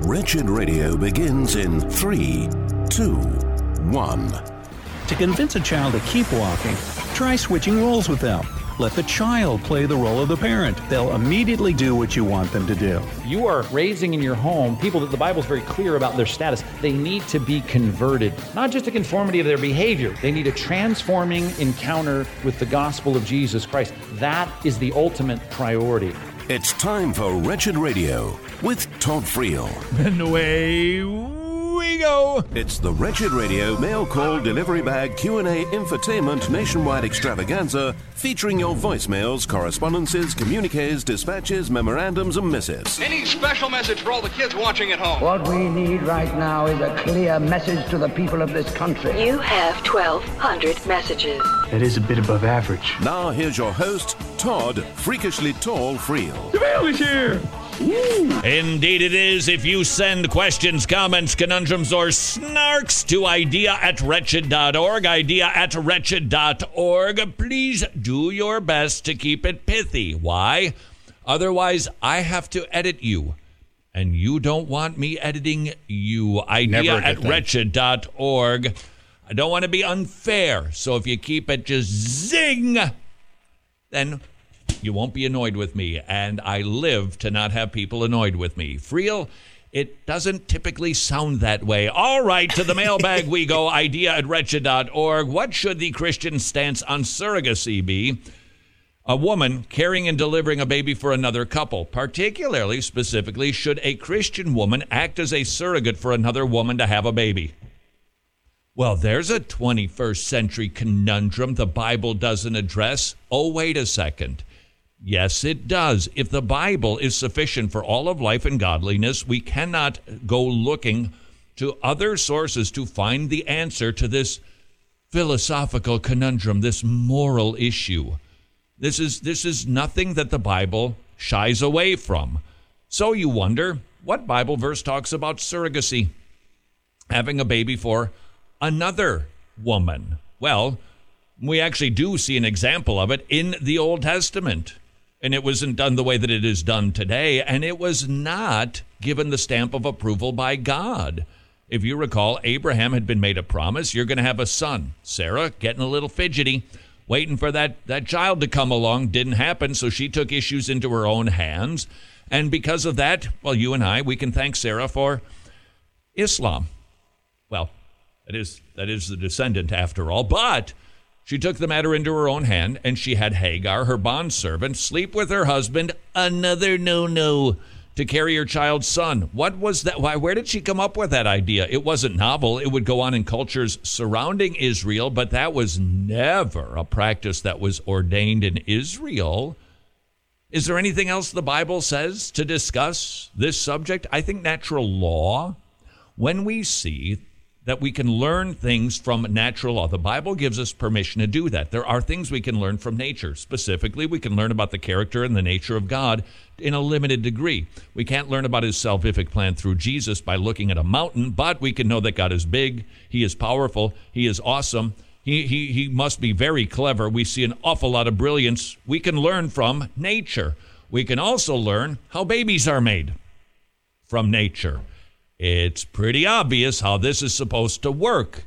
Wretched Radio begins in 3, 2, 1. To convince a child to keep walking, try switching roles with them. Let the child play the role of the parent. They'll immediately do what you want them to do. You are raising in your home people that the Bible's very clear about their status. They need to be converted, not just a conformity of their behavior. They need a transforming encounter with the gospel of Jesus Christ. That is the ultimate priority. It's time for Wretched Radio with Todd Friel. And away we go. It's the Wretched Radio mail call delivery bag Q&A infotainment nationwide extravaganza featuring your voicemails, correspondences, communiques, dispatches, memorandums, and missives. Any special message for all the kids watching at home? What we need right now is a clear message to the people of this country. You have 1,200 messages. That is a bit above average. Now here's your host, Todd Freakishly Tall Friel. The mail is here. Indeed it is. If you send questions, comments, conundrums, or snarks to idea@wretched.org, idea@wretched.org, please do your best to keep it pithy. Why? Otherwise, I have to edit you. And you don't want me editing you. Idea@wretched.org. I don't want to be unfair. So if you keep it just zing, then you won't be annoyed with me, and I live to not have people annoyed with me. Friel, it doesn't typically sound that way. All right, to the mailbag we go, idea@wretched.org. What should the Christian stance on surrogacy be? A woman carrying and delivering a baby for another couple. Particularly, specifically, should a Christian woman act as a surrogate for another woman to have a baby? Well, there's a 21st century conundrum the Bible doesn't address. Oh, wait a second. Yes, it does. If the Bible is sufficient for all of life and godliness, we cannot go looking to other sources to find the answer to this philosophical conundrum, this moral issue. This is nothing that the Bible shies away from. So you wonder, what Bible verse talks about surrogacy? Having a baby for another woman. Well, we actually do see an example of it in the Old Testament. And it wasn't done the way that it is done today, and it was not given the stamp of approval by God. If you recall, Abraham had been made a promise, you're going to have a son. Sarah, getting a little fidgety, waiting for that child to come along. Didn't happen, so she took issues into her own hands. And because of that, well, you and I, we can thank Sarah for Islam. Well, that is the descendant after all, but she took the matter into her own hand, and she had Hagar, her bondservant, sleep with her husband, another no-no, to carry her child's son. What was that? Why? Where did she come up with that idea? It wasn't novel. It would go on in cultures surrounding Israel, but that was never a practice that was ordained in Israel. Is there anything else the Bible says to discuss this subject? I think natural law, when we see that we can learn things from natural law. The Bible gives us permission to do that. There are things we can learn from nature. Specifically, we can learn about the character and the nature of God in a limited degree. We can't learn about his salvific plan through Jesus by looking at a mountain, but we can know that God is big, he is powerful, he is awesome, he must be very clever. We see an awful lot of brilliance we can learn from nature. We can also learn how babies are made from nature. It's pretty obvious how this is supposed to work,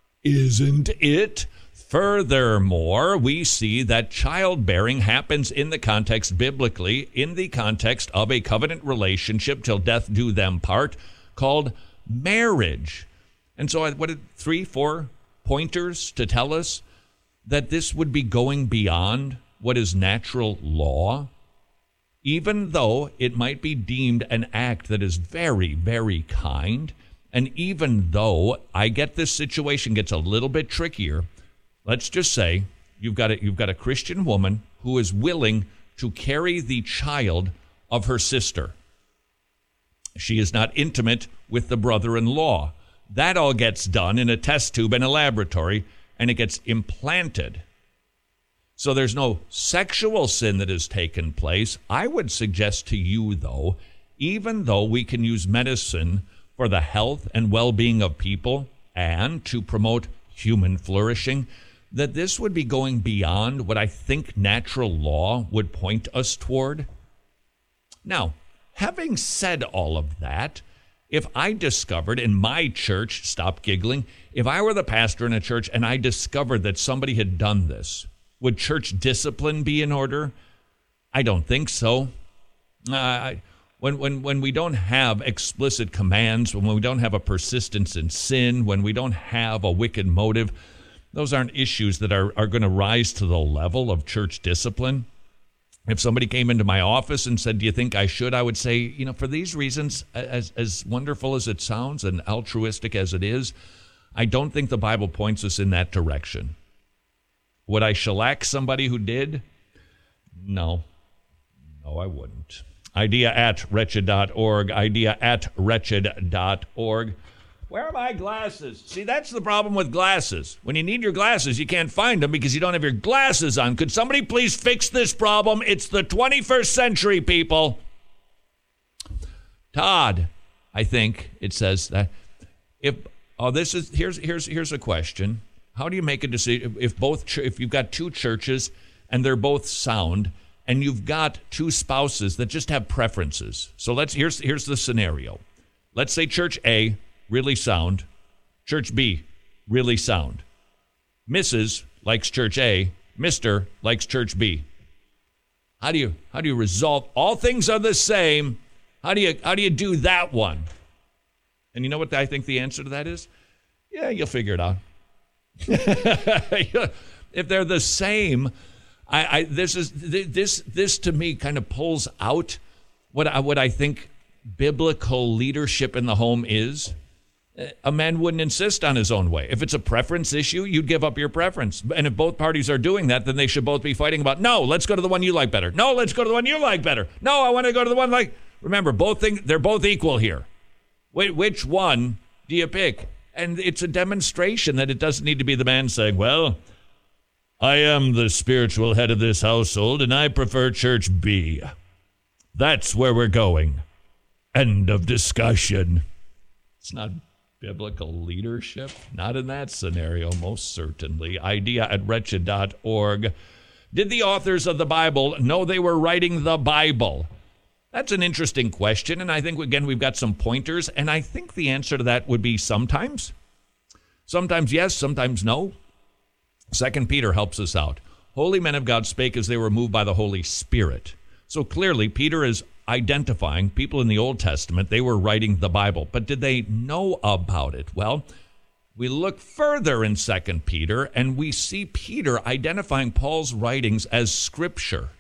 isn't it? Furthermore, we see that childbearing happens in the context biblically, in the context of a covenant relationship till death do them part, called marriage. And so what did 3-4 pointers to tell us that this would be going beyond what is natural law? Even though it might be deemed an act that is very, very kind, and even though I get this situation gets a little bit trickier, let's just say you've got a Christian woman who is willing to carry the child of her sister. She is not intimate with the brother-in-law. That all gets done in a test tube in a laboratory, and it gets implanted. So there's no sexual sin that has taken place. I would suggest to you, though, even though we can use medicine for the health and well-being of people and to promote human flourishing, that this would be going beyond what I think natural law would point us toward. Now, having said all of that, If I discovered in my church, stop giggling, if I were the pastor in a church and I discovered that somebody had done this, would church discipline be in order? I don't think so. When we don't have explicit commands, when we don't have a persistence in sin, when we don't have a wicked motive, those aren't issues that are going to rise to the level of church discipline. If somebody came into my office and said, do you think I should? I would say, for these reasons, as wonderful as it sounds and altruistic as it is, I don't think the Bible points us in that direction. Would I shellac somebody who did? No, I wouldn't. idea@wretched.org, idea@wretched.org. Where are my glasses? See, that's the problem with glasses. When you need your glasses, you can't find them because you don't have your glasses on. Could somebody please fix this problem? It's the 21st century, people. Todd, I think it says that here's a question. How do you make a decision if you've got two churches and they're both sound and you've got two spouses that just have preferences? So here's the scenario. Let's say Church A, really sound. Church B, really sound. Mrs. likes Church A. Mr. likes Church B. How do you resolve? All things are the same. How do you do that one? And you know what I think the answer to that is? Yeah, you'll figure it out. If they're the same, this to me kind of pulls out what I think biblical leadership in the home is. A man wouldn't insist on his own way. If it's a preference issue, you'd give up your preference. And if both parties are doing that, then they should both be fighting about, no, let's go to the one you like better. No, let's go to the one you like better. No, I want to go to the one like... Remember, they're both equal here. Which one do you pick? And it's a demonstration that it doesn't need to be the man saying, well, I am the spiritual head of this household, and I prefer Church B. That's where we're going. End of discussion. It's not biblical leadership. Not in that scenario, most certainly. idea@wretched.org. Did the authors of the Bible know they were writing the Bible? That's an interesting question, and I think, again, we've got some pointers, and I think the answer to that would be sometimes. Sometimes yes, sometimes no. 2 Peter helps us out. Holy men of God spake as they were moved by the Holy Spirit. So clearly, Peter is identifying people in the Old Testament. They were writing the Bible, but did they know about it? Well, we look further in 2 Peter, and we see Peter identifying Paul's writings as Scripture.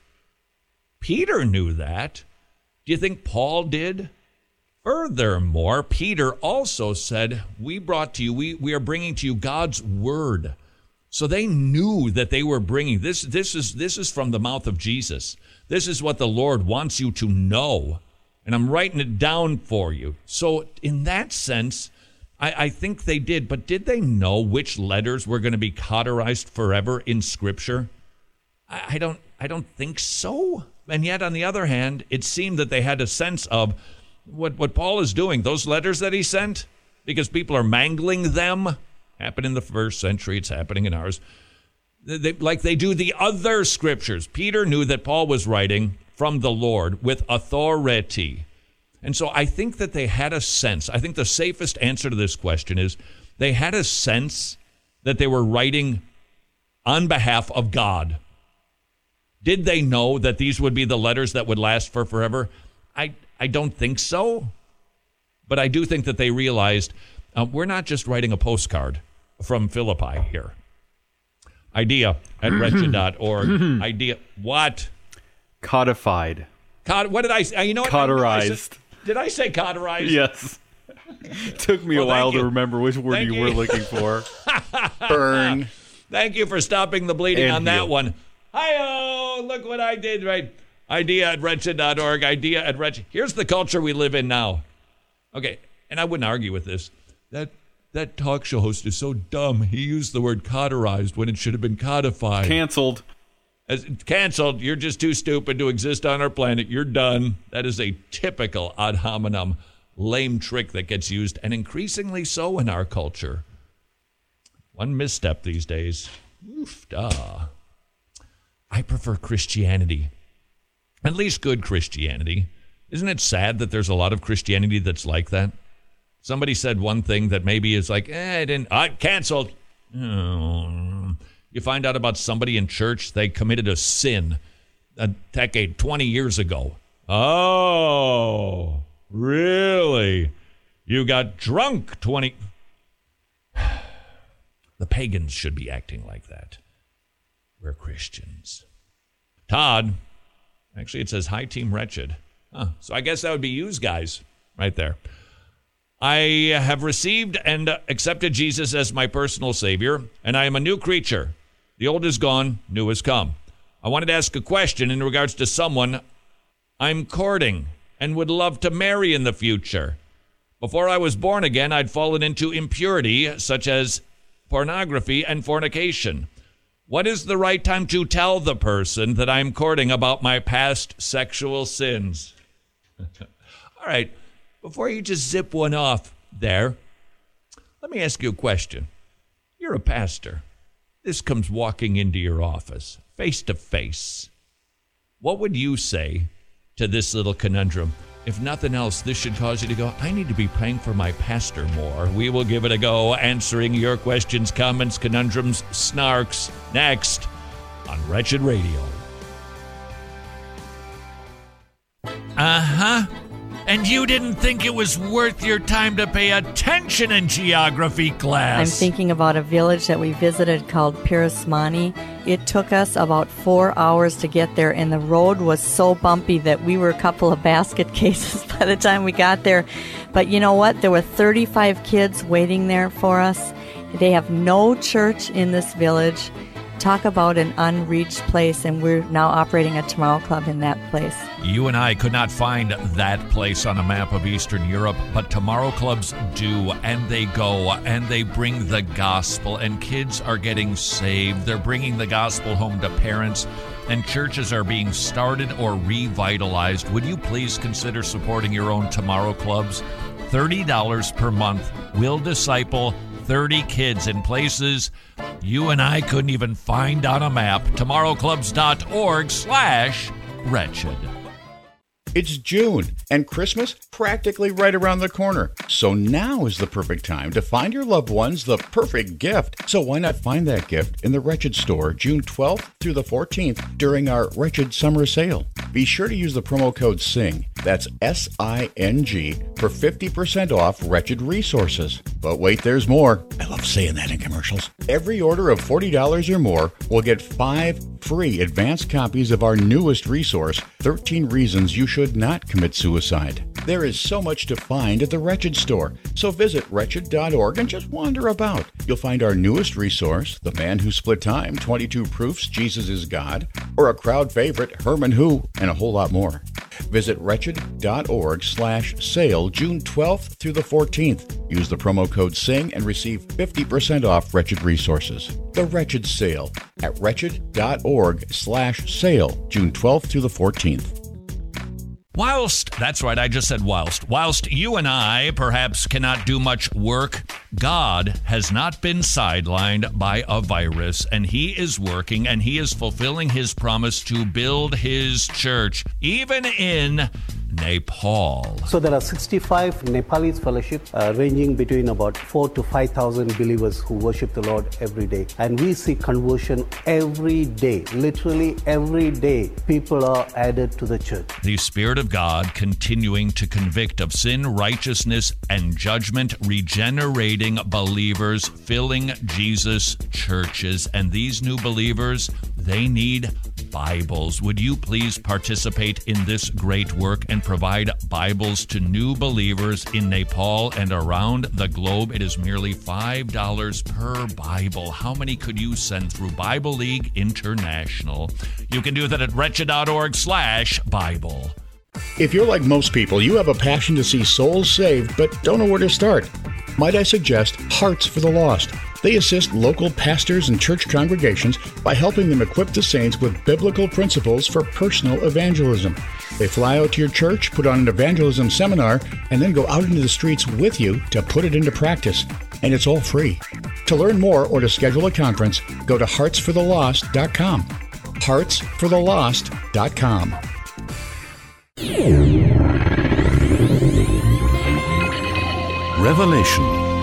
Peter knew that. Do you think Paul did? Furthermore, Peter also said, we are bringing to you God's word. So they knew that they were bringing, this is from the mouth of Jesus. This is what the Lord wants you to know. And I'm writing it down for you. So in that sense, I think they did. But did they know which letters were going to be cauterized forever in Scripture? I don't think so. And yet, on the other hand, it seemed that they had a sense of what Paul is doing. Those letters that he sent, because people are mangling them, happened in the first century. It's happening in ours. Like they do the other scriptures. Peter knew that Paul was writing from the Lord with authority. And so I think that they had a sense. I think the safest answer to this question is they had a sense that they were writing on behalf of God. Did they know that these would be the letters that would last for forever? I don't think so. But I do think that they realized we're not just writing a postcard from Philippi here. idea@wretched.org. Idea, what? Codified. What did I say? You know what? Cauterized. Did I say cauterized? Yes. Took me a while to remember which word you were looking for. Burn. Thank you for stopping the bleeding on that one. Hi-oh, look what I did, right? idea@wretched.org, idea@wretched. Here's the culture we live in now. Okay, and I wouldn't argue with this. That talk show host is so dumb. He used the word cauterized when it should have been codified. Canceled. Canceled. You're just too stupid to exist on our planet. You're done. That is a typical ad hominem lame trick that gets used, and increasingly so in our culture. One misstep these days. Oof, I prefer Christianity. At least good Christianity. Isn't it sad that there's a lot of Christianity that's like that? Somebody said one thing that maybe is like, canceled. Oh. You find out about somebody in church, they committed a sin a decade, 20 years ago. Oh, really? You got drunk 20... The pagans should be acting like that. We're Christians. Todd, actually it says, hi, Team Wretched. So I guess that would be yous guys right there. I have received and accepted Jesus as my personal Savior, and I am a new creature. The old is gone, new has come. I wanted to ask a question in regards to someone I'm courting and would love to marry in the future. Before I was born again, I'd fallen into impurity, such as pornography and fornication. What is the right time to tell the person that I'm courting about my past sexual sins? All right, before you just zip one off there, let me ask you a question. You're a pastor. This comes walking into your office, face to face. What would you say to this little conundrum? If nothing else, this should cause you to go, I need to be praying for my pastor more. We will give it a go, answering your questions, comments, conundrums, snarks, next on Wretched Radio. Uh-huh. And you didn't think it was worth your time to pay attention in geography class. I'm thinking about a village that we visited called Pirasmani. It took us about 4 hours to get there, and the road was so bumpy that we were a couple of basket cases by the time we got there. But you know what? There were 35 kids waiting there for us. They have no church in this village. Talk about an unreached place, and we're now operating a Tomorrow Club in that place. You and I could not find that place on a map of Eastern Europe, but Tomorrow Clubs do, and they go, and they bring the gospel, and kids are getting saved. They're bringing the gospel home to parents, and churches are being started or revitalized. Would you please consider supporting your own Tomorrow Clubs? $30 per month will disciple 30 kids in places you and I couldn't even find on a map. TomorrowClubs.org/wretched. It's June, and Christmas practically right around the corner. So now is the perfect time to find your loved ones the perfect gift. So why not find that gift in the Wretched store June 12th through the 14th during our Wretched Summer Sale. Be sure to use the promo code SING, that's S-I-N-G, for 50% off Wretched resources. But wait, there's more. I love saying that in commercials. Every order of $40 or more will get 5 free advanced copies of our newest resource, 13 Reasons You Should Not Commit Suicide. There is so much to find at the Wretched store, so visit wretched.org and just wander about. You'll find our newest resource, The Man Who Split Time, 22 Proofs Jesus is God, or a crowd favorite, Herman Who, and a whole lot more. Visit wretched.org/sale June 12th through the 14th. Use the promo code SING and receive 50% off Wretched resources. The Wretched Sale at wretched.org/sale June 12th through the 14th. Whilst, that's right, I just said whilst you and I perhaps cannot do much work, God has not been sidelined by a virus, and he is working, and he is fulfilling his promise to build his church, even in Nepal. So there are 65 Nepalese fellowships ranging between about 4,000 to 5,000 believers who worship the Lord every day. And we see conversion every day. Literally every day, people are added to the church. The Spirit of God continuing to convict of sin, righteousness, and judgment, regenerating believers, filling Jesus' churches. And these new believers, they need Bibles. Would you please participate in this great work and provide Bibles to new believers in Nepal and around the globe? It is merely $5 per Bible. How many could you send through Bible League International? You can do that at wretched.org/Bible. If you're like most people, you have a passion to see souls saved, but don't know where to start. Might I suggest Hearts for the Lost? They assist local pastors and church congregations by helping them equip the saints with biblical principles for personal evangelism. They fly out to your church, put on an evangelism seminar, and then go out into the streets with you to put it into practice. And it's all free. To learn more or to schedule a conference, go to heartsforthelost.com. Revelation.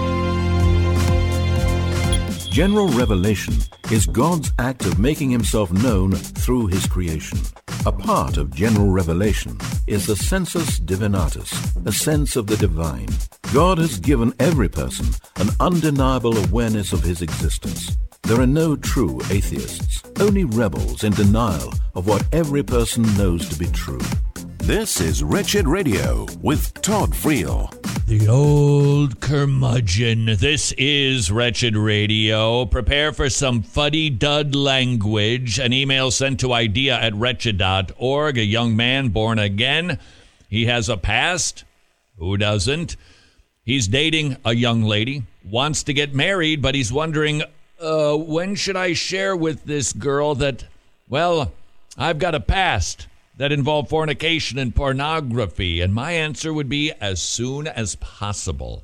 General revelation is God's act of making himself known through his creation. A part of general revelation is the sensus divinatus, a sense of the divine. God has given every person an undeniable awareness of his existence. There are no true atheists, only rebels in denial of what every person knows to be true. This is Wretched Radio with Todd Friel. The old curmudgeon. This is Wretched Radio. Prepare for some fuddy-dud language. An email sent to idea@wretched.org. A young man born again. He has a past. Who doesn't? He's dating a young lady. Wants to get married, but he's wondering, when should I share with this girl that, well, I've got a past that involve fornication and pornography? And my answer would be as soon as possible.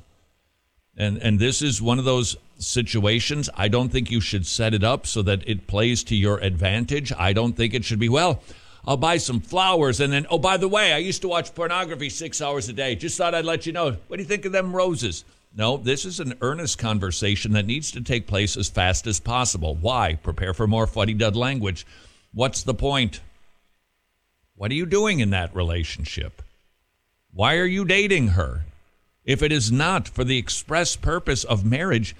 And this is one of those situations. I don't think you should set it up so that it plays to your advantage. I don't think it should be, well, I'll buy some flowers and then, oh, by the way, I used to watch pornography 6 hours a day. Just thought I'd let you know. What do you think of them roses? No, this is an earnest conversation that needs to take place as fast as possible. Why? Prepare for more fuddy-dud language. What's the point? What are you doing in that relationship? Why are you dating her? If it is not for the express purpose of marriage,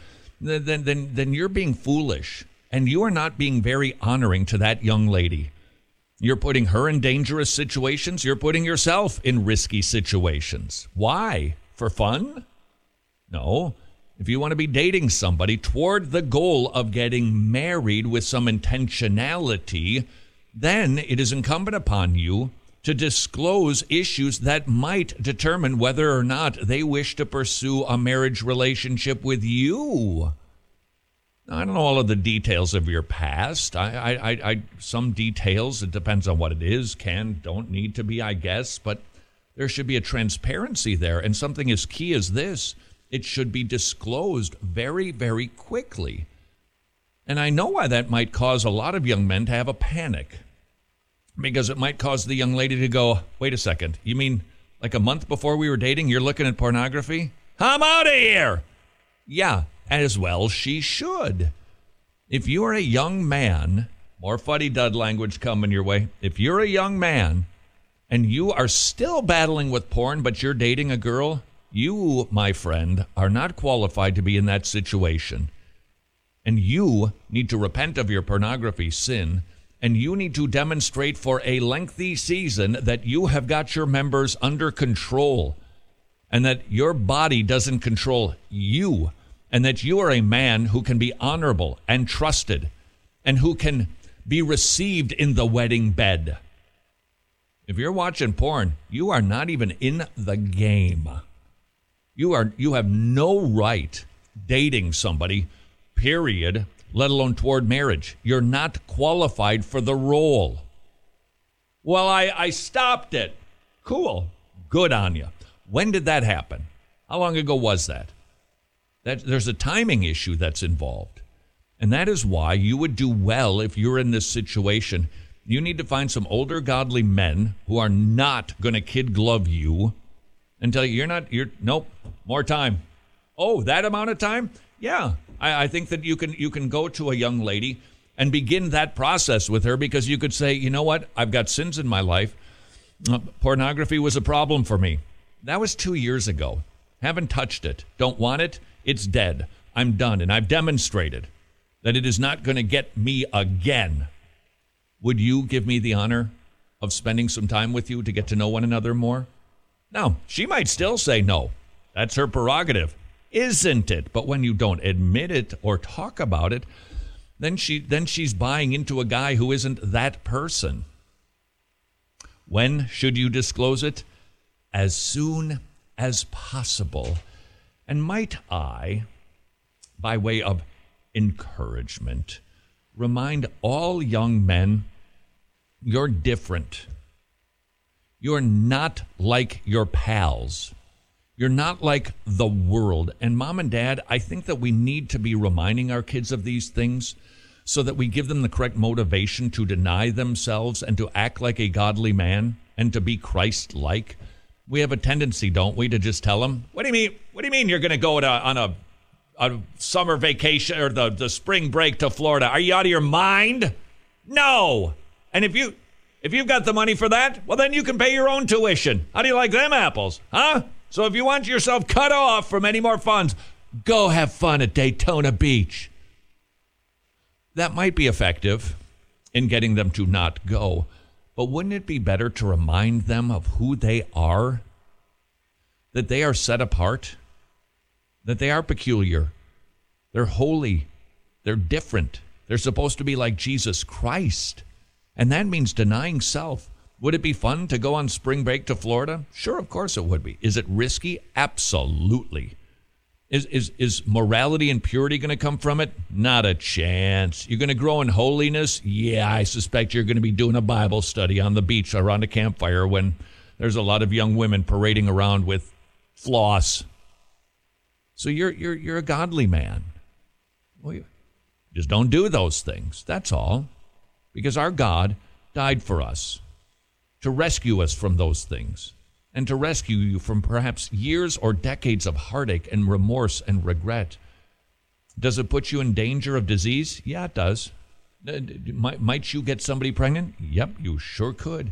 then you're being foolish, and you are not being very honoring to that young lady. You're putting her in dangerous situations. You're putting yourself in risky situations. Why? For fun? No. If you want to be dating somebody toward the goal of getting married with some intentionality, then it is incumbent upon you to disclose issues that might determine whether or not they wish to pursue a marriage relationship with you. Now, I don't know all of the details of your past. Some details, it depends on what it is, don't need to be, I guess, but there should be a transparency there. And something as key as this, it should be disclosed very, very quickly. And I know why that might cause a lot of young men to have a panic. Because it might cause the young lady to go, wait a second, you mean like a month before we were dating, you're looking at pornography? I'm out of here! Yeah, as well she should. If you are a young man, more fuddy-dud language coming your way. If you're a young man and you are still battling with porn, but you're dating a girl, you, my friend, are not qualified to be in that situation. And you need to repent of your pornography sin, and you need to demonstrate for a lengthy season that you have got your members under control, and that your body doesn't control you, and that you are a man who can be honorable and trusted, and who can be received in the wedding bed. If you're watching porn, you are not even in the game. You have no right dating somebody, period, let alone toward marriage. You're not qualified for the role. Well, I stopped it. Cool. Good on you. When did that happen? How long ago was that? There's a timing issue that's involved. And that is why you would do well if you're in this situation. You need to find some older godly men who are not going to kid glove you and tell you nope, more time. Oh, that amount of time? Yeah. I think that you can go to a young lady and begin that process with her, because you could say, you know what, I've got sins in my life. Pornography was a problem for me. That was 2 years ago. Haven't touched it. Don't want it. It's dead. I'm done. And I've demonstrated that it is not going to get me again. Would you give me the honor of spending some time with you to get to know one another more? Now, she might still say no. That's her prerogative. Isn't it? But when you don't admit it or talk about it, then she's buying into a guy who isn't that person. When should you disclose it? As soon as possible. And might I, by way of encouragement, remind all young men, you're different. You're not like your pals. You're not like the world. And Mom and Dad, I think that we need to be reminding our kids of these things so that we give them the correct motivation to deny themselves and to act like a godly man and to be Christ-like. We have a tendency, don't we, to just tell them, what do you mean? What do you mean you're going to go on a summer vacation or the spring break to Florida? Are you out of your mind? No. And if you've got the money for that, well, then you can pay your own tuition. How do you like them apples? Huh? So if you want yourself cut off from any more funds, go have fun at Daytona Beach. That might be effective in getting them to not go. But wouldn't it be better to remind them of who they are? That they are set apart? That they are peculiar? They're holy. They're different. They're supposed to be like Jesus Christ. And that means denying self. Would it be fun to go on spring break to Florida? Sure, of course it would be. Is it risky? Absolutely. Is morality and purity going to come from it? Not a chance. You're going to grow in holiness? Yeah, I suspect you're going to be doing a Bible study on the beach around a campfire when there's a lot of young women parading around with floss. So you're a godly man. Well, just don't do those things. That's all. Because our God died for us to rescue us from those things. And to rescue you from perhaps years or decades of heartache and remorse and regret. Does it put you in danger of disease? Yeah, it does. Might you get somebody pregnant? Yep, you sure could.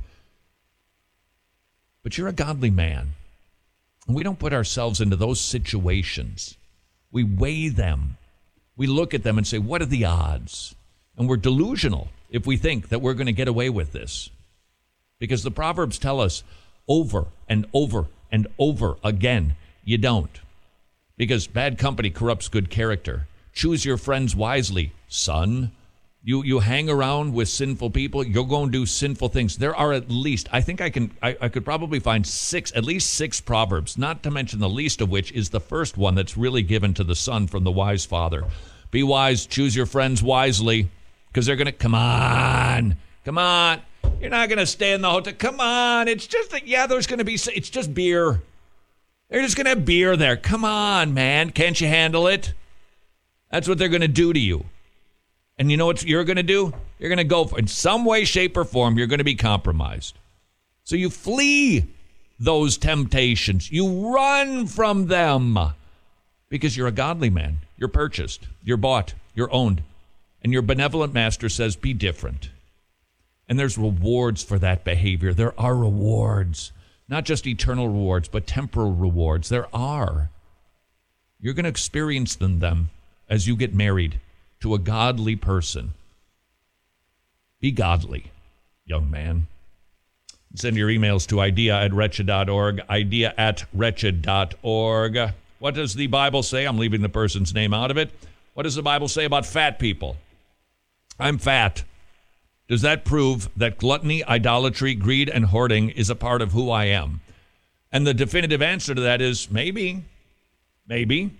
But you're a godly man. And we don't put ourselves into those situations. We weigh them. We look at them and say, what are the odds? And we're delusional if we think that we're going to get away with this. Because the Proverbs tell us, over and over and over again, you don't. Because bad company corrupts good character. Choose your friends wisely, son. You hang around with sinful people, you're going to do sinful things. There are at least, I think I could probably find at least six proverbs, not to mention the least of which is the first one that's really given to the son from the wise father. Be wise, choose your friends wisely, because they're going to, come on. You're not going to stay in the hotel. Come on. It's just that, there's going to be, it's just beer. They're just going to have beer there. Come on, man. Can't you handle it? That's what they're going to do to you. And you know what you're going to do? You're going to go for, in some way, shape, or form, you're going to be compromised. So you flee those temptations. You run from them because you're a godly man. You're purchased. You're bought. You're owned. And your benevolent master says, be different. And there's rewards for that behavior. There are rewards. Not just eternal rewards, but temporal rewards. There are. You're going to experience them as you get married to a godly person. Be godly, young man. Send your emails to idea@wretched.org, idea@wretched.org. What does the Bible say? I'm leaving the person's name out of it. What does the Bible say about fat people? I'm fat. Does that prove that gluttony, idolatry, greed, and hoarding is a part of who I am? And the definitive answer to that is maybe. Maybe.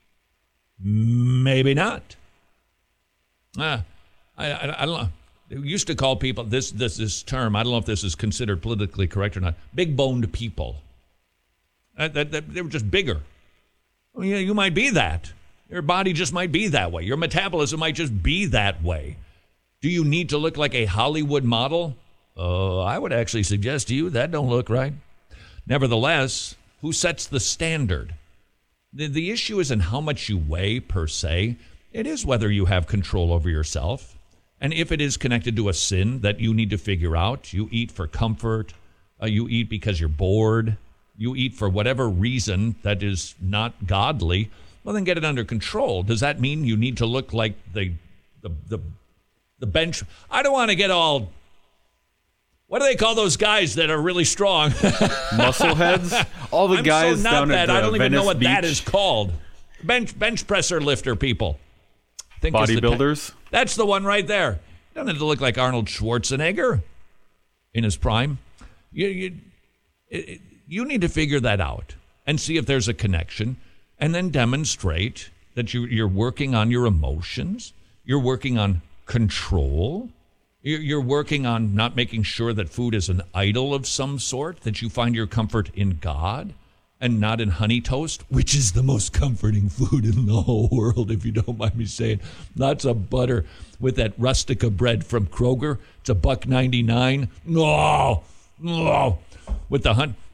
Maybe not. I don't know. They used to call people, this term, I don't know if this is considered politically correct or not, big-boned people. They were just bigger. Well, yeah, you might be that. Your body just might be that way. Your metabolism might just be that way. Do you need to look like a Hollywood model? I would actually suggest to you that don't look right. Nevertheless, who sets the standard? The issue isn't how much you weigh per se. It is whether you have control over yourself. And if it is connected to a sin that you need to figure out, you eat for comfort, you eat because you're bored, you eat for whatever reason that is not godly, well, then get it under control. Does that mean you need to look like the bench? I don't want to get all, what do they call those guys that are really strong? Muscleheads? All the guys so down at I don't even know what Beach. that is called. Bench presser lifter people. Bodybuilders? That's the one right there. Doesn't have to look like Arnold Schwarzenegger in his prime. You need to figure that out and see if there's a connection, and then demonstrate that you're working on your emotions. You're working on control. You're working on not making sure that food is an idol of some sort, that you find your comfort in God and not in honey toast, which is the most comforting food in the whole world, if you don't mind me saying. Lots of butter with that rustica bread from Kroger. It's $1.99. No. With the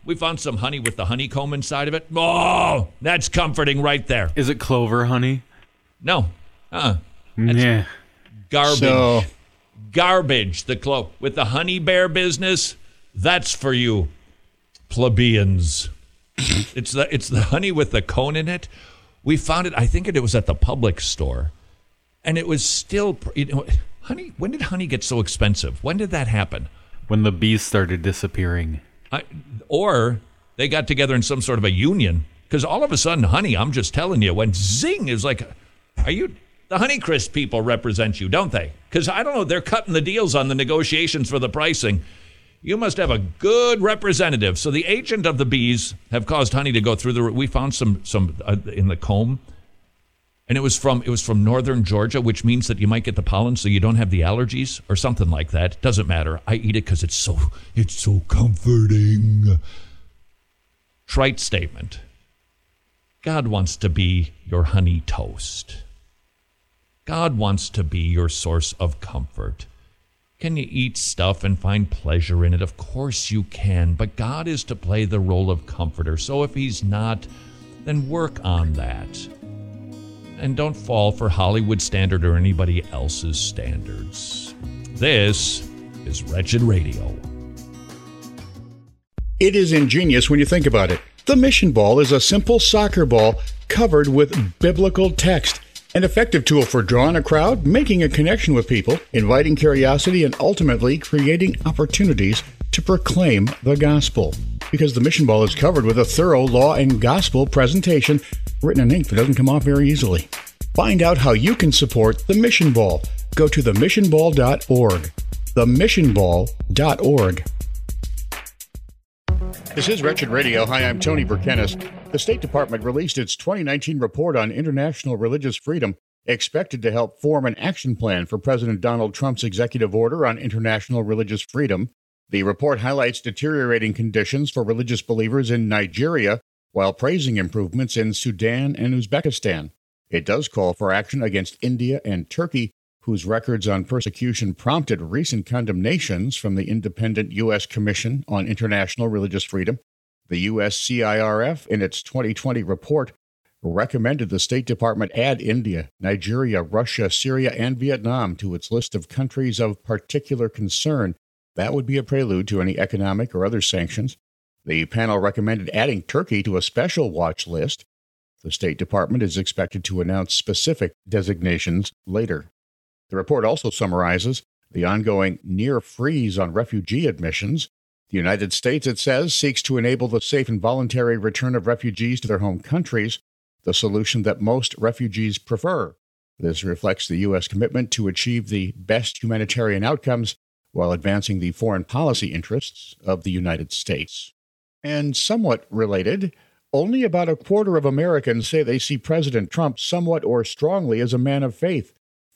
We found some honey with the honeycomb inside of it. Oh, that's comforting right there. Is it clover honey? No. Yeah. Garbage. Garbage. With the honey bear business, that's for you plebeians. It's the honey with the cone in it. We found it, I think it was at the Publix store. And it was still, honey. When did honey get so expensive? When did that happen? When the bees started disappearing. Or they got together in some sort of a union. Because all of a sudden, honey, I'm just telling you, when zing is like, the Honeycrisp people represent you, don't they? Because I don't know, they're cutting the deals on the negotiations for the pricing. You must have a good representative. So the agent of the bees have caused honey to go through the. We found some in the comb, and it was from northern Georgia, which means that you might get the pollen, so you don't have the allergies or something like that. Doesn't matter. I eat it because it's so comforting. Trite statement. God wants to be your honey toast. God wants to be your source of comfort. Can you eat stuff and find pleasure in it? Of course you can, but God is to play the role of comforter. So if he's not, then work on that. And don't fall for Hollywood standard or anybody else's standards. This is Wretched Radio. It is ingenious when you think about it. The Mission Ball is a simple soccer ball covered with biblical text. An effective tool for drawing a crowd, making a connection with people, inviting curiosity, and ultimately creating opportunities to proclaim the gospel. Because the Mission Ball is covered with a thorough law and gospel presentation written in ink that doesn't come off very easily. Find out how you can support the Mission Ball. Go to themissionball.org. Themissionball.org. This is Wretched Radio. Hi, I'm Tony Verkenis. The State Department released its 2019 report on international religious freedom, expected to help form an action plan for President Donald Trump's executive order on international religious freedom. The report highlights deteriorating conditions for religious believers in Nigeria, while praising improvements in Sudan and Uzbekistan. It does call for action against India and Turkey, whose records on persecution prompted recent condemnations from the independent U.S. Commission on International Religious Freedom. The USCIRF, in its 2020 report, recommended the State Department add India, Nigeria, Russia, Syria, and Vietnam to its list of countries of particular concern. That would be a prelude to any economic or other sanctions. The panel recommended adding Turkey to a special watch list. The State Department is expected to announce specific designations later. The report also summarizes the ongoing near freeze on refugee admissions. The United States, it says, seeks to enable the safe and voluntary return of refugees to their home countries, the solution that most refugees prefer. This reflects the U.S. commitment to achieve the best humanitarian outcomes while advancing the foreign policy interests of the United States. And somewhat related, only about a quarter of Americans say they see President Trump somewhat or strongly as a man of faith.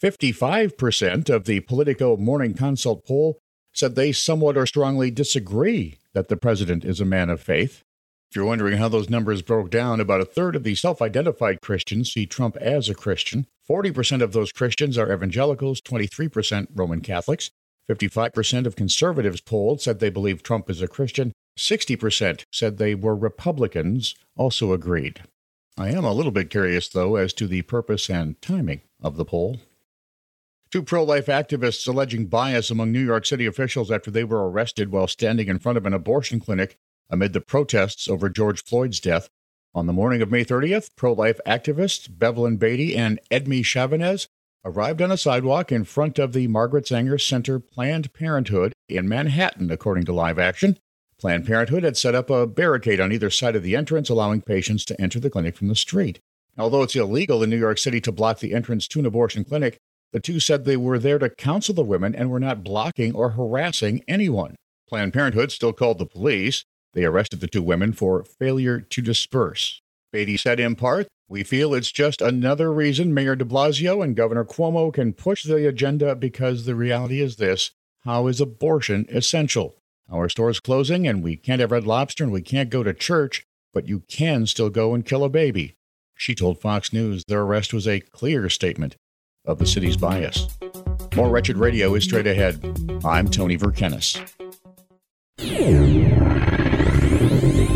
55% of the Politico Morning Consult poll said they somewhat or strongly disagree that the president is a man of faith. If you're wondering how those numbers broke down, about a third of the self-identified Christians see Trump as a Christian. 40% of those Christians are evangelicals, 23% Roman Catholics. 55% of conservatives polled said they believe Trump is a Christian. 60% said they were Republicans, also agreed. I am a little bit curious, though, as to the purpose and timing of the poll. Two pro-life activists alleging bias among New York City officials after they were arrested while standing in front of an abortion clinic amid the protests over George Floyd's death. On the morning of May 30th, pro-life activists Bevelyn Beatty and Edmie Chavanez arrived on a sidewalk in front of the Margaret Sanger Center Planned Parenthood in Manhattan, according to Live Action. Planned Parenthood had set up a barricade on either side of the entrance, allowing patients to enter the clinic from the street. Although it's illegal in New York City to block the entrance to an abortion clinic, the two said they were there to counsel the women and were not blocking or harassing anyone. Planned Parenthood still called the police. They arrested the two women for failure to disperse. Beatty said in part, "We feel it's just another reason Mayor de Blasio and Governor Cuomo can push the agenda because the reality is this: how is abortion essential? Our store's closing and we can't have Red Lobster and we can't go to church, but you can still go and kill a baby." She told Fox News their arrest was a clear statement of the city's bias. More Wretched Radio is straight ahead. I'm Tony Verkenis.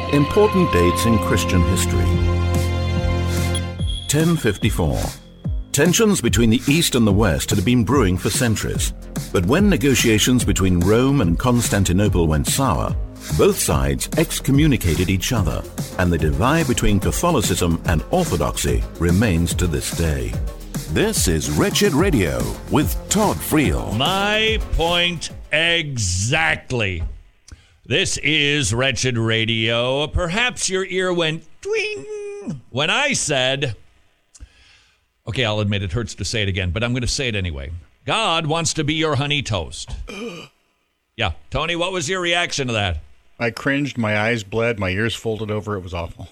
Important dates in Christian history. 1054. Tensions between the East and the West had been brewing for centuries. But when negotiations between Rome and Constantinople went sour, both sides excommunicated each other, and the divide between Catholicism and Orthodoxy remains to this day. This is Wretched Radio with Todd Friel. My point exactly. This is Wretched Radio. Perhaps your ear went twing when I said, okay, I'll admit it hurts to say it again, but I'm going to say it anyway. God wants to be your honey toast. Yeah. Tony, what was your reaction to that? I cringed, my eyes bled, my ears folded over. It was awful.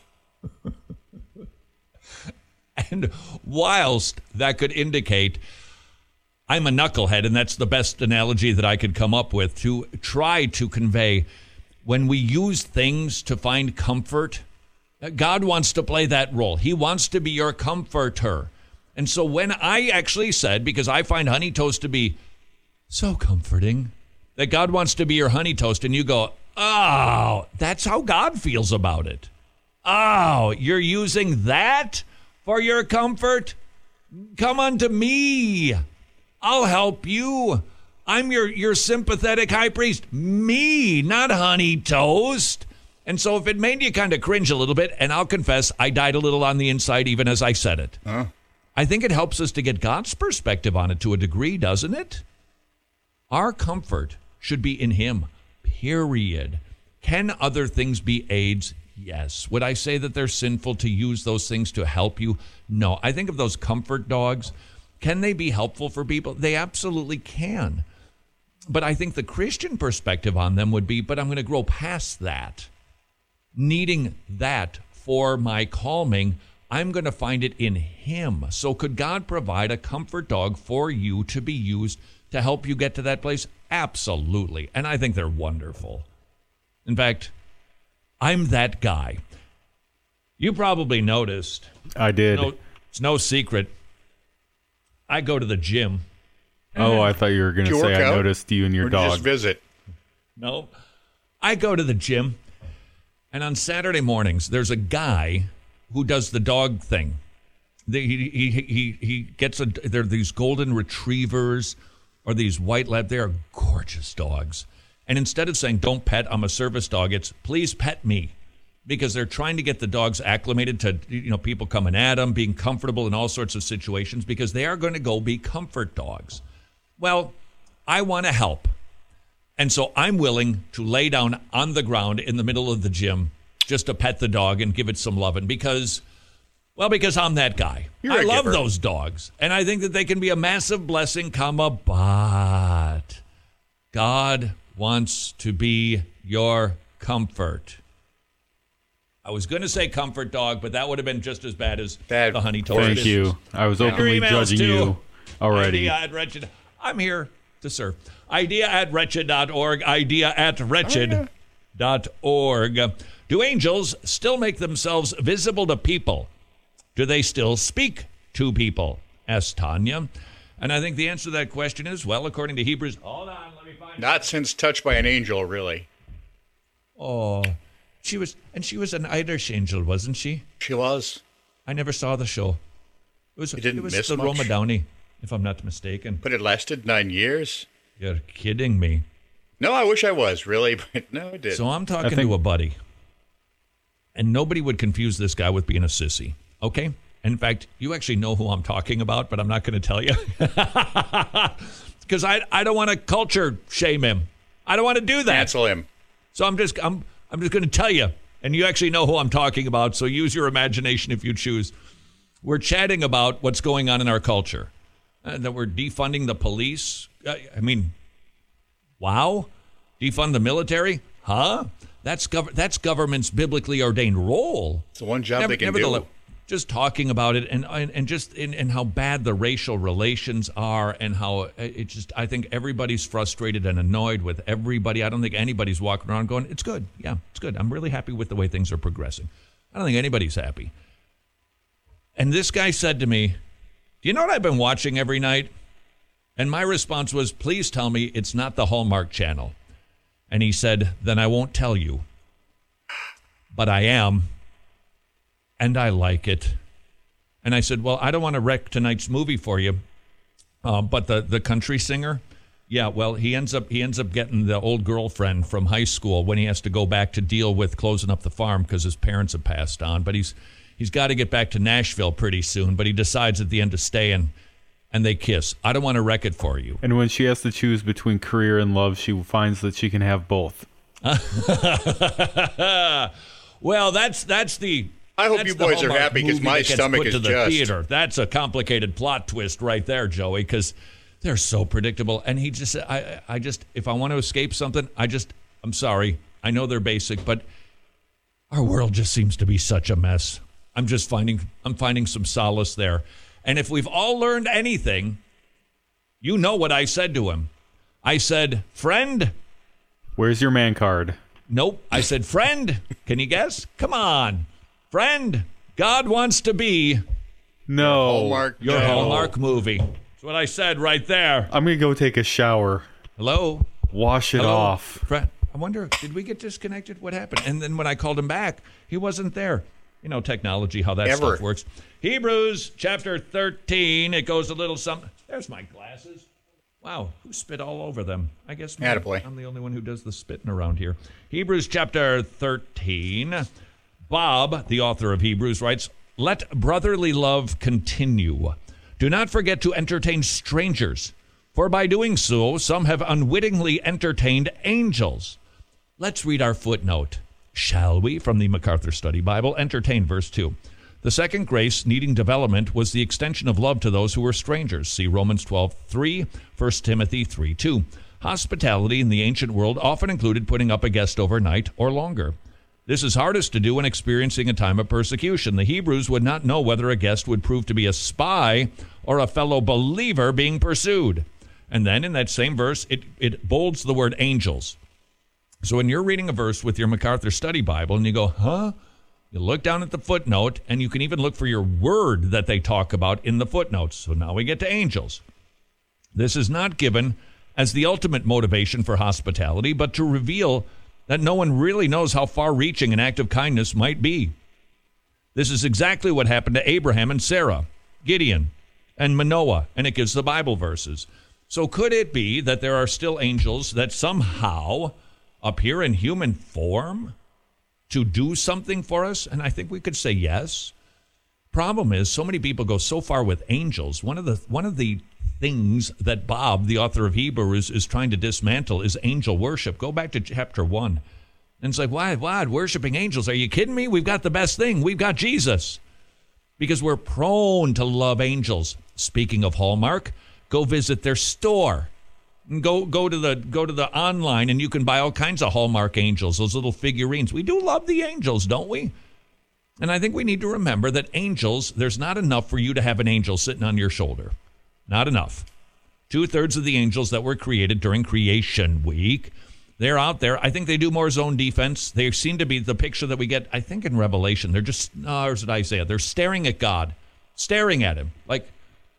And whilst that could indicate I'm a knucklehead, and that's the best analogy that I could come up with to try to convey when we use things to find comfort, God wants to play that role. He wants to be your comforter. And so when I actually said, because I find honey toast to be so comforting, that God wants to be your honey toast, and you go, oh, that's how God feels about it. Oh, you're using that for your comfort? Come unto me. I'll help you. I'm your sympathetic high priest. Me, not honey toast. And so if it made you kind of cringe a little bit, and I'll confess, I died a little on the inside even as I said it. Huh? I think it helps us to get God's perspective on it to a degree, doesn't it? Our comfort should be in him, period. Can other things be aids? Yes. Would I say that they're sinful to use those things to help you? No. I think of those comfort dogs. Can they be helpful for people? They absolutely can. But I think the Christian perspective on them would be, but I'm going to grow past that. Needing that for my calming, I'm going to find it in him. So could God provide a comfort dog for you to be used to help you get to that place? Absolutely. And I think they're wonderful. In fact, I'm that guy. You probably noticed. I did. It's no secret. I go to the gym. Oh, I thought you were going to say I noticed you and your dog. Just visit. No. I go to the gym, and on Saturday mornings, there's a guy who does the dog thing. He gets they're these golden retrievers or these white lab. They are gorgeous dogs. And instead of saying, don't pet, I'm a service dog, it's please pet me. Because they're trying to get the dogs acclimated to, people coming at them, being comfortable in all sorts of situations, because they are going to go be comfort dogs. Well, I want to help. And so I'm willing to lay down on the ground in the middle of the gym just to pet the dog and give it some loving because I'm that guy. I love those dogs. And I think that they can be a massive blessing, but God wants to be your comfort. I was going to say comfort dog, but that would have been just as bad as the honey toast. Thank you. I was openly judging you already. Idea at Wretched. I'm here to serve. Idea at wretched.org. Idea at wretched.org. Do angels still make themselves visible to people? Do they still speak to people? Asked Tanya. And I think the answer to that question is, well, according to Hebrews, hold on, let me find it. Not since touched by an angel, really. Oh, she was an Irish angel, wasn't she? She was. I never saw the show. It was the Roma Downey, if I'm not mistaken. But it lasted 9 years? You're kidding me. No, I wish I was, really, but no, it didn't. So I'm talking to a buddy, and nobody would confuse this guy with being a sissy, okay? In fact, you actually know who I'm talking about, but I'm not going to tell you. Because I don't want to culture shame him. I don't want to do that. Cancel him. So I'm just going to tell you, and you actually know who I'm talking about, so use your imagination if you choose. We're chatting about what's going on in our culture. That we're defunding the police. Wow. Defund the military? Huh? That's government's biblically ordained role. It's the one job they can do. Just talking about it and just in how bad the racial relations are and how I think everybody's frustrated and annoyed with everybody. I don't think anybody's walking around going, it's good. Yeah, it's good. I'm really happy with the way things are progressing. I don't think anybody's happy. And this guy said to me, do you know what I've been watching every night? And my response was, please tell me it's not the Hallmark Channel. And he said, then I won't tell you. but I am, and I like it. And I said, well, I don't want to wreck tonight's movie for you, but the country singer, yeah, well, he ends up getting the old girlfriend from high school when he has to go back to deal with closing up the farm because his parents have passed on. But he's got to get back to Nashville pretty soon, but he decides at the end to stay, and they kiss. I don't want to wreck it for you. And when she has to choose between career and love, she finds that she can have both. Well, that's the... I hope you boys are happy because my stomach is just... theater. That's a complicated plot twist right there, Joey, because they're so predictable. And he just... I just... If I want to escape something, I'm sorry. I know they're basic, but our world just seems to be such a mess. I'm finding some solace there. And if we've all learned anything, you know what I said to him. I said, friend... Where's your man card? Nope. I said, friend, can you guess? Come on. Friend, God wants to be... No. Your Hallmark movie. That's what I said right there. I'm going to go take a shower. Hello? Wash it off. Friend, I wonder, did we get disconnected? What happened? And then when I called him back, he wasn't there. You know, technology, how that stuff works. Hebrews chapter 13. It goes a little something. There's my glasses. Wow, who spit all over them? I guess I'm the only one who does the spitting around here. Hebrews chapter 13. Bob, the author of Hebrews, writes, "Let brotherly love continue. Do not forget to entertain strangers, for by doing so, some have unwittingly entertained angels." Let's read our footnote, shall we, from the MacArthur Study Bible. Entertain, verse 2. The second grace needing development was the extension of love to those who were strangers. See Romans 12:3, 1 Timothy 3:2. Hospitality in the ancient world often included putting up a guest overnight or longer. This is hardest to do when experiencing a time of persecution. The Hebrews would not know whether a guest would prove to be a spy or a fellow believer being pursued. And then in that same verse, it bolds the word angels. So when you're reading a verse with your MacArthur Study Bible and you go, huh? You look down at the footnote, and you can even look for your word that they talk about in the footnotes. So now we get to angels. This is not given as the ultimate motivation for hospitality, but to reveal that no one really knows how far-reaching an act of kindness might be. This is exactly what happened to Abraham and Sarah, Gideon, and Manoah, and it gives the Bible verses. So could it be that there are still angels that somehow appear in human form to do something for us? And I think we could say yes. Problem is, so many people go so far with angels. One of the things that Bob, the author of Hebrews, is trying to dismantle is angel worship. Go back to chapter 1. And it's like, why, worshiping angels? Are you kidding me? We've got the best thing. We've got Jesus. Because we're prone to love angels. Speaking of Hallmark, go visit their store. Go to the online, and you can buy all kinds of Hallmark angels, those little figurines. We do love the angels, don't we? And I think we need to remember that angels, there's not enough for you to have an angel sitting on your shoulder. Not enough. 2/3 of the angels that were created during Creation Week, they're out there. I think they do more zone defense. They seem to be the picture that we get, I think, in Revelation. They're just, or is it Isaiah? They're staring at God, staring at him, like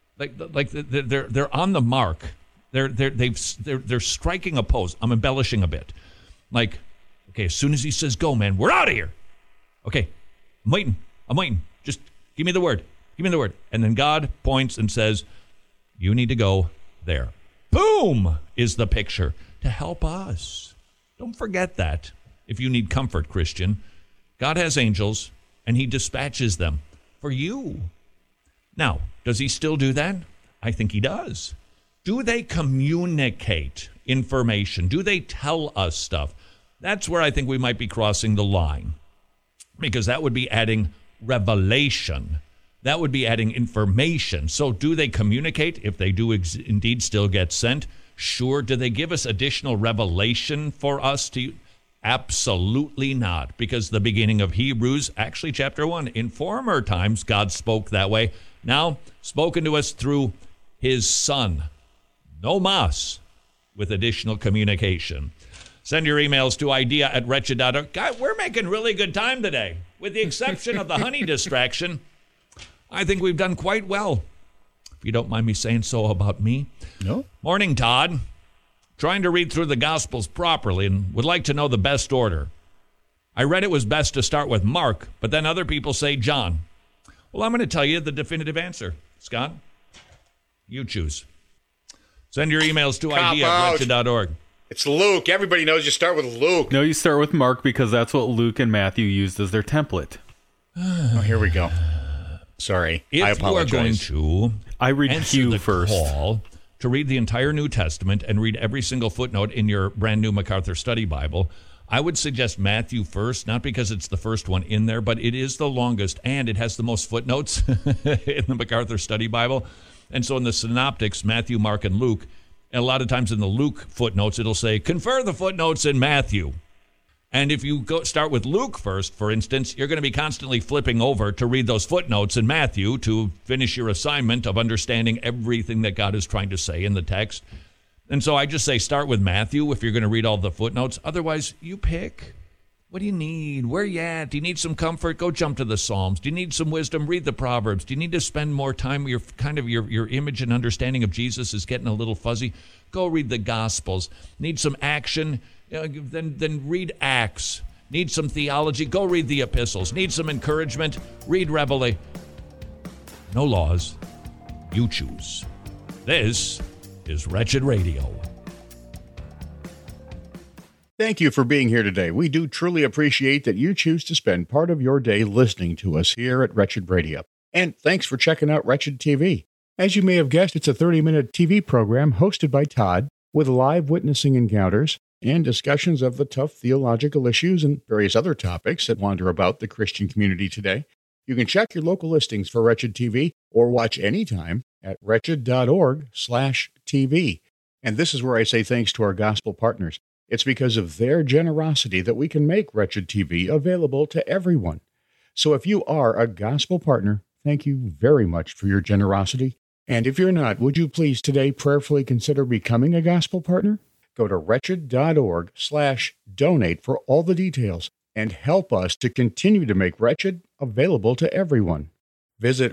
they're on the mark. They're striking a pose. I'm embellishing a bit. Like, okay, as soon as he says go, man, we're out of here. Okay, I'm waiting. Just give me the word. And then God points and says, you need to go there. Boom is the picture to help us. Don't forget that. If you need comfort, Christian, God has angels, and he dispatches them for you. Now, does he still do that? I think he does. Do they communicate information? Do they tell us stuff? That's where I think we might be crossing the line, because that would be adding revelation. That would be adding information. So do they communicate? If they do indeed still get sent, sure. Do they give us additional revelation for us to? Absolutely not, because the beginning of Hebrews, actually chapter 1, in former times God spoke that way. Now spoken to us through his Son. No mas, with additional communication. Send your emails to idea@wretched.org. God, we're making really good time today. With the exception of the honey distraction, I think we've done quite well. If you don't mind me saying so about me. No. Morning, Todd. Trying to read through the Gospels properly and would like to know the best order. I read it was best to start with Mark, but then other people say John. Well, I'm going to tell you the definitive answer. Scott, you choose. Send your emails to ID@wretched.org. It's Luke. Everybody knows you start with Luke. No, you start with Mark because that's what Luke and Matthew used as their template. Oh, here we go. Sorry. I apologize. If you are going to I read Q first. Call to read the entire New Testament and read every single footnote in your brand new MacArthur Study Bible, I would suggest Matthew first, not because it's the first one in there, but it is the longest and it has the most footnotes in the MacArthur Study Bible. And so in the synoptics, Matthew, Mark, and Luke, and a lot of times in the Luke footnotes, it'll say, confer the footnotes in Matthew. And if you start with Luke first, for instance, you're going to be constantly flipping over to read those footnotes in Matthew to finish your assignment of understanding everything that God is trying to say in the text. And so I just say start with Matthew if you're going to read all the footnotes. Otherwise, you pick. What do you need? Where are you at? Do you need some comfort? Go jump to the Psalms. Do you need some wisdom? Read the Proverbs. Do you need to spend more time? Your image and understanding of Jesus is getting a little fuzzy. Go read the Gospels. Need some action? Then read Acts. Need some theology? Go read the epistles. Need some encouragement? Read Revelation. No laws. You choose. This is Wretched Radio. Thank you for being here today. We do truly appreciate that you choose to spend part of your day listening to us here at Wretched Radio. And thanks for checking out Wretched TV. As you may have guessed, it's a 30-minute TV program hosted by Todd with live witnessing encounters and discussions of the tough theological issues and various other topics that wander about the Christian community today. You can check your local listings for Wretched TV or watch anytime at wretched.org/TV. And this is where I say thanks to our gospel partners. It's because of their generosity that we can make Wretched TV available to everyone. So if you are a gospel partner, thank you very much for your generosity. And if you're not, would you please today prayerfully consider becoming a gospel partner? Go to wretched.org/donate for all the details and help us to continue to make Wretched available to everyone. Visit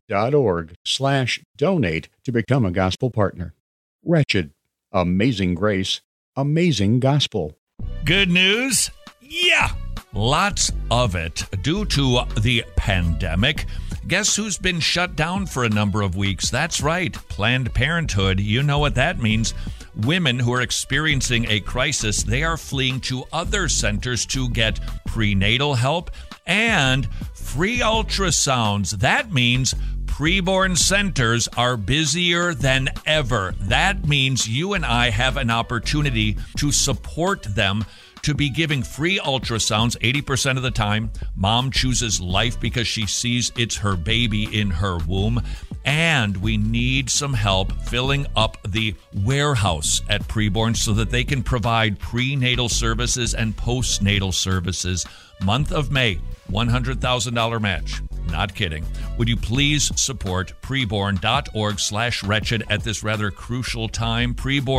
wretched.org/donate to become a gospel partner. Wretched, amazing grace, amazing gospel. Good news? Yeah, lots of it. Due to the pandemic, guess who's been shut down for a number of weeks? That's right, Planned Parenthood. You know what that means. Women who are experiencing a crisis, they are fleeing to other centers to get prenatal help and free ultrasounds. That means preborn centers are busier than ever. That means you and I have an opportunity to support them to be giving free ultrasounds 80% of the time. Mom chooses life because she sees it's her baby in her womb. And we need some help filling up the warehouse at Preborn so that they can provide prenatal services and postnatal services. Month of May, $100,000 match. Not kidding. Would you please support preborn.org/wretched at this rather crucial time?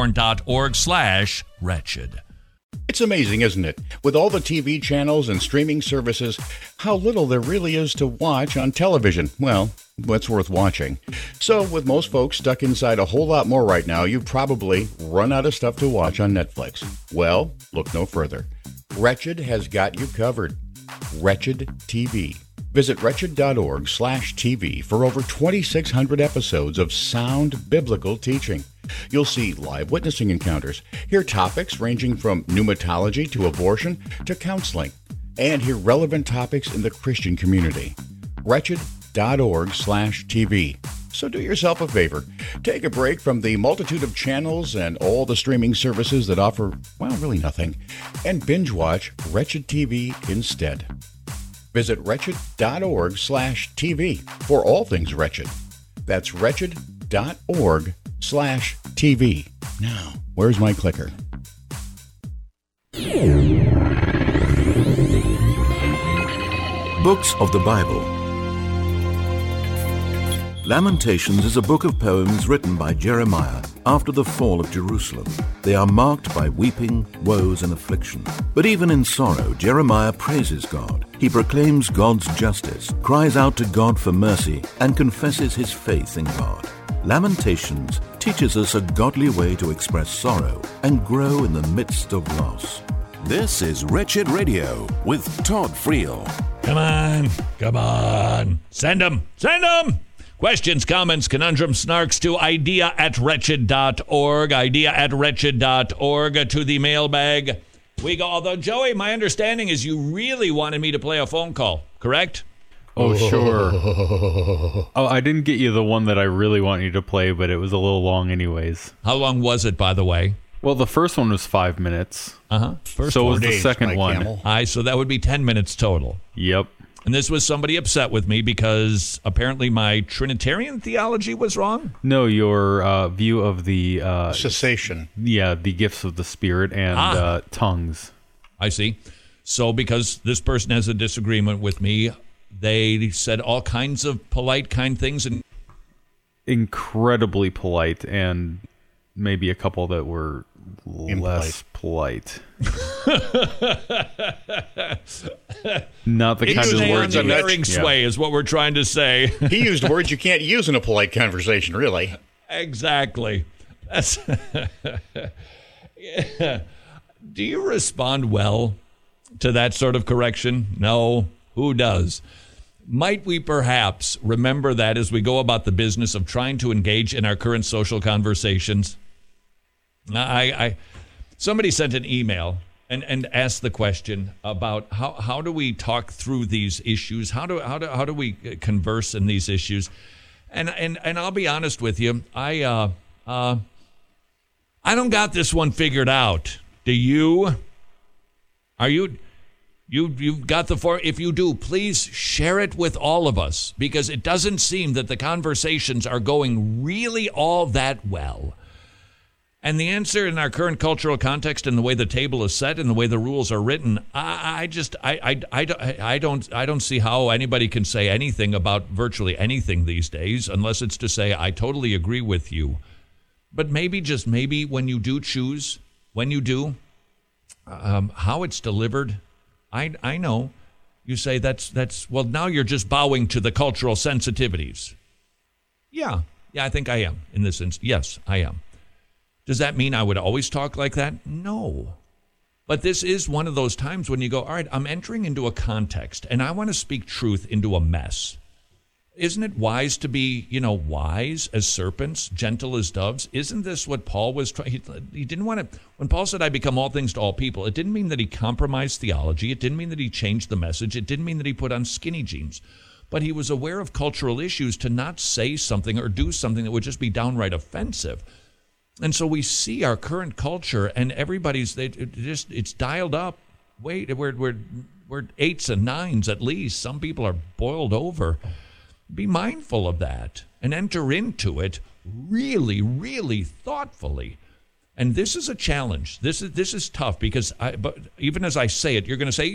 Preborn.org/wretched. It's amazing, isn't it? With all the TV channels and streaming services, how little there really is to watch on television. Well, what's worth watching? So, with most folks stuck inside a whole lot more right now, you've probably run out of stuff to watch on Netflix. Well, look no further. Wretched has got you covered. Wretched TV. Visit wretched.org/TV for over 2,600 episodes of sound biblical teaching. You'll see live witnessing encounters, hear topics ranging from pneumatology to abortion to counseling, and hear relevant topics in the Christian community. Wretched.org/TV. So do yourself a favor. Take a break from the multitude of channels and all the streaming services that offer, well, really nothing, and binge watch Wretched TV instead. Visit wretched.org/TV for all things Wretched. That's wretched.org/TV. Now, where's my clicker? Books of the Bible. Lamentations is a book of poems written by Jeremiah after the fall of Jerusalem. They are marked by weeping, woes, and affliction. But even in sorrow, Jeremiah praises God. He proclaims God's justice, cries out to God for mercy, and confesses his faith in God. Lamentations teaches us a godly way to express sorrow and grow in the midst of loss. This is Wretched Radio with Todd Friel. Come on. Send them. Questions, comments, conundrums, snarks to idea@wretched.org. Idea@wretched.org to the mailbag. We go. Although, Joey, my understanding is you really wanted me to play a phone call, correct? Oh, sure. Oh, I didn't get you the one that I really want you to play, but it was a little long anyways. How long was it, by the way? Well, the first one was 5 minutes. So was the second one. So that would be 10 minutes total. Yep. And this was somebody upset with me because apparently my Trinitarian theology was wrong? No, your view of the... cessation. Yeah, the gifts of the Spirit and tongues. I see. So because this person has a disagreement with me, they said all kinds of polite, kind things. And incredibly polite, and maybe a couple that were less polite. Not the kind of words you bearing sway is what we're trying to say. He used words you can't use in a polite conversation, really. Exactly. Do you respond well to that sort of correction? No. Who does? Might we perhaps remember that as we go about the business of trying to engage in our current social conversations? Somebody sent an email and asked the question about how do we talk through these issues? How do we converse in these issues? And I'll be honest with you, I don't got this one figured out. Do you? Are you? You've got the form. If you do, please share it with all of us, because it doesn't seem that the conversations are going really all that well. And the answer in our current cultural context and the way the table is set and the way the rules are written, I don't see how anybody can say anything about virtually anything these days unless it's to say, I totally agree with you. But maybe, just maybe, when you do choose, how it's delivered, I know you say that's well, now you're just bowing to the cultural sensitivities. Yeah, I think I am in this instance. Yes, I am. Does that mean I would always talk like that? No. But this is one of those times when you go, all right, I'm entering into a context and I want to speak truth into a mess. Isn't it wise to be, wise as serpents, gentle as doves? Isn't this what Paul was trying? He didn't want to, when Paul said, I become all things to all people, it didn't mean that he compromised theology. It didn't mean that he changed the message. It didn't mean that he put on skinny jeans. But he was aware of cultural issues to not say something or do something that would just be downright offensive. And so we see our current culture, and it's dialed up. Wait, we're 8s and 9s at least. Some people are boiled over. Be mindful of that and enter into it really, really thoughtfully. And this is a challenge. This is tough because but even as I say it, you're going to say,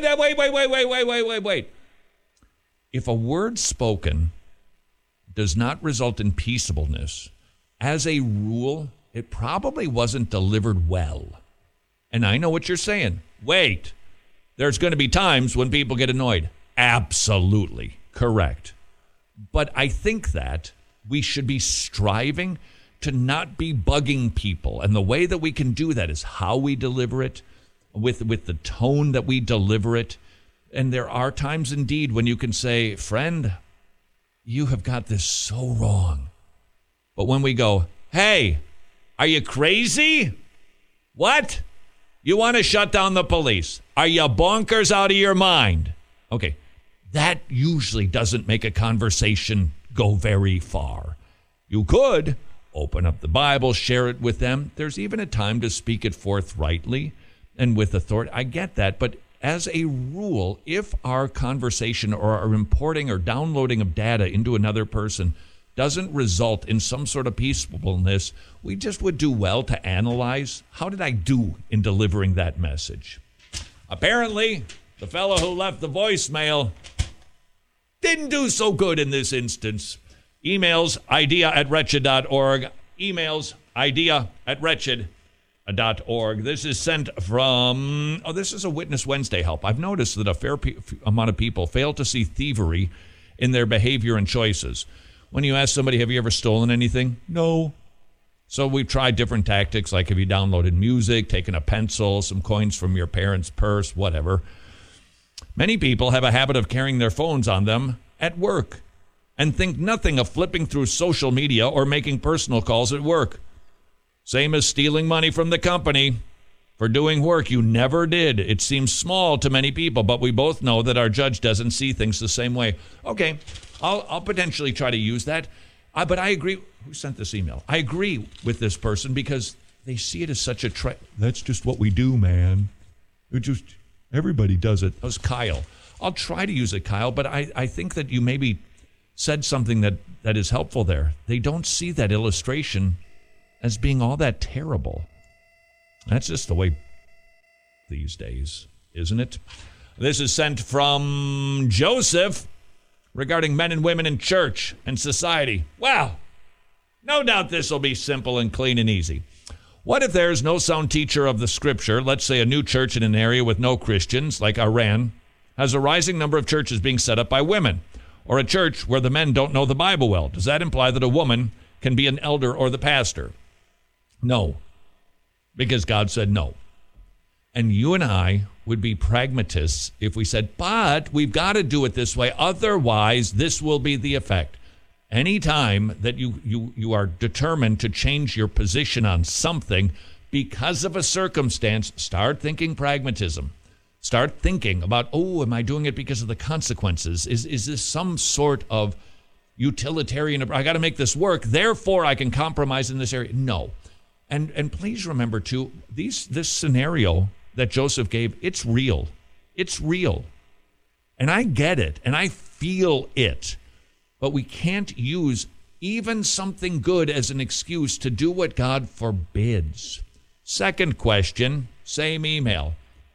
wait. If a word spoken does not result in peaceableness, as a rule, it probably wasn't delivered well. And I know what you're saying. Wait, there's going to be times when people get annoyed. Absolutely correct. But I think that we should be striving to not be bugging people. And the way that we can do that is how we deliver it, with the tone that we deliver it. And there are times indeed when you can say, friend, you have got this so wrong. But when we go, hey, are you crazy? What? You want to shut down the police? Are you bonkers out of your mind? Okay. That usually doesn't make a conversation go very far. You could open up the Bible, share it with them. There's even a time to speak it forthrightly and with authority. I get that. But as a rule, if our conversation or our importing or downloading of data into another person doesn't result in some sort of peaceableness, we just would do well to analyze, how did I do in delivering that message? Apparently, the fellow who left the voicemail didn't do so good in this instance. Emails, idea@wretched.org. Emails, idea@wretched.org. This is sent from, this is a Witness Wednesday help. I've noticed that a fair amount of people fail to see thievery in their behavior and choices. When you ask somebody, have you ever stolen anything? No. So we've tried different tactics, like if you downloaded music, taken a pencil, some coins from your parents' purse, whatever. Many people have a habit of carrying their phones on them at work and think nothing of flipping through social media or making personal calls at work. Same as stealing money from the company for doing work you never did. It seems small to many people, but we both know that our judge doesn't see things the same way. Okay, I'll potentially try to use that. But I agree. Who sent this email? I agree with this person because they see it as such a that's just what we do, man. Everybody does it. That was Kyle. I'll try to use it, Kyle, but I think that you maybe said something that is helpful there. They don't see that illustration as being all that terrible. That's just the way these days, isn't it? This is sent from Joseph regarding men and women in church and society. Wow. No doubt this will be simple and clean and easy. What if there is no sound teacher of the scripture, let's say a new church in an area with no Christians, like Iran, has a rising number of churches being set up by women, or a church where the men don't know the Bible well? Does that imply that a woman can be an elder or the pastor? No, because God said no. And you and I would be pragmatists if we said, but we've got to do it this way. Otherwise, this will be the effect. Anytime that you are determined to change your position on something because of a circumstance, start thinking pragmatism. Start thinking about, am I doing it because of the consequences? Is this some sort of utilitarian, I got to make this work, therefore I can compromise in this area? No. And please remember, too, this scenario that Joseph gave, it's real. It's real. And I get it, and I feel it. But we can't use even something good as an excuse to do what God forbids. Second question, same email.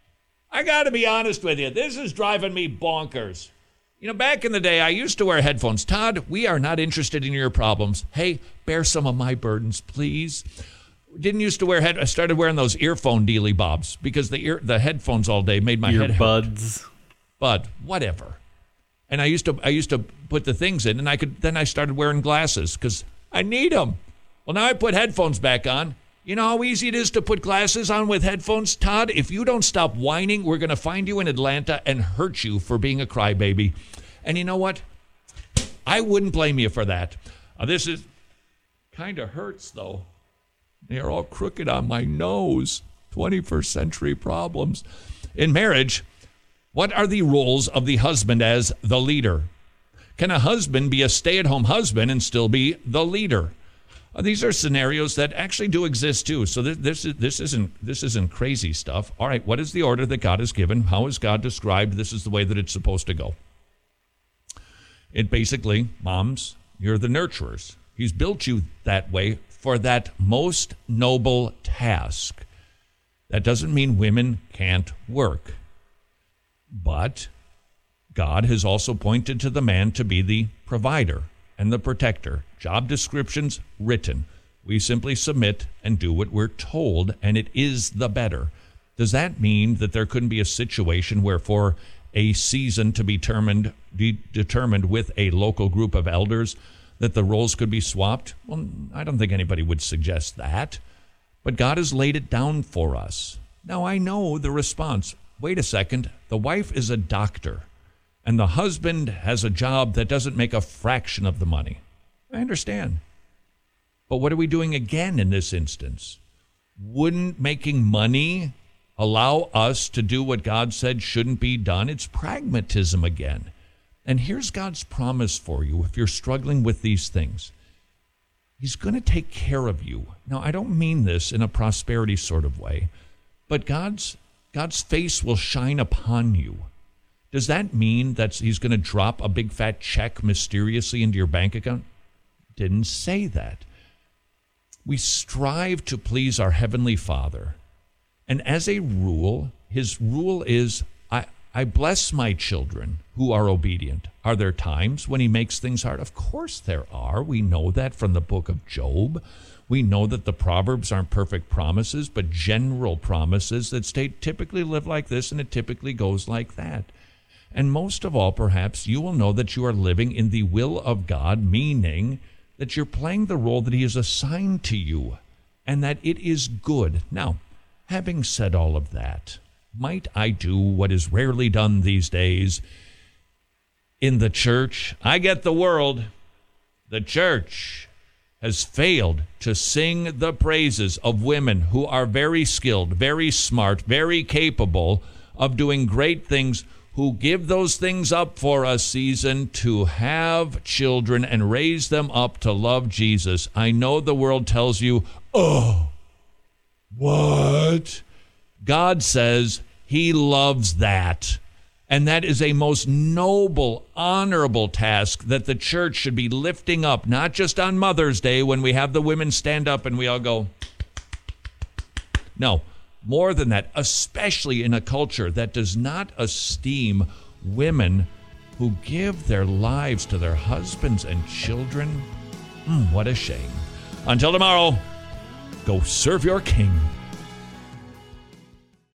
I got to be honest with you. This is driving me bonkers. Back in the day, I used to wear headphones. Todd, we are not interested in your problems. Hey, bear some of my burdens, please. Didn't used to wear I started wearing those earphone dealy bobs because the headphones all day made my head hurt. Bud, whatever. And I used to put the things in, and then I started wearing glasses because I need them. Well, now I put headphones back on. You know how easy it is to put glasses on with headphones, Todd? If you don't stop whining, we're going to find you in Atlanta and hurt you for being a crybaby. And you know what? I wouldn't blame you for that. This is kind of hurts, though. They're all crooked on my nose. 21st century problems. In marriage, what are the roles of the husband as the leader? Can a husband be a stay-at-home husband and still be the leader? These are scenarios that actually do exist too. So this isn't crazy stuff. All right, what is the order that God has given? How is God described? This is the way that it's supposed to go. It basically, moms, you're the nurturers. He's built you that way for that most noble task. That doesn't mean women can't work. But God has also pointed to the man to be the provider and the protector. Job descriptions written. We simply submit and do what we're told, and it is the better. Does that mean that there couldn't be a situation where for a season to be determined with a local group of elders that the roles could be swapped? Well, I don't think anybody would suggest that. But God has laid it down for us. Now, I know the response. Wait a second. The wife is a doctor, and the husband has a job that doesn't make a fraction of the money. I understand. But what are we doing again in this instance? Wouldn't making money allow us to do what God said shouldn't be done? It's pragmatism again. And here's God's promise for you if you're struggling with these things. He's going to take care of you. Now, I don't mean this in a prosperity sort of way, but God's face will shine upon you. Does that mean that he's going to drop a big fat check mysteriously into your bank account? Didn't say that. We strive to please our Heavenly Father. And as a rule, his rule is, I bless my children who are obedient. Are there times when he makes things hard? Of course there are. We know that from the book of Job. We know that the Proverbs aren't perfect promises, but general promises that typically live like this, and it typically goes like that. And most of all, perhaps, you will know that you are living in the will of God, meaning that you're playing the role that he has assigned to you and that it is good. Now, having said all of that, might I do what is rarely done these days in the church? I get the world. The church has failed to sing the praises of women who are very skilled, very smart, very capable of doing great things, who give those things up for a season to have children and raise them up to love Jesus. I know the world tells you, oh, what? God says he loves that. And that is a most noble, honorable task that the church should be lifting up, not just on Mother's Day when we have the women stand up and we all go. No, more than that, especially in a culture that does not esteem women who give their lives to their husbands and children. What a shame. Until tomorrow, go serve your king.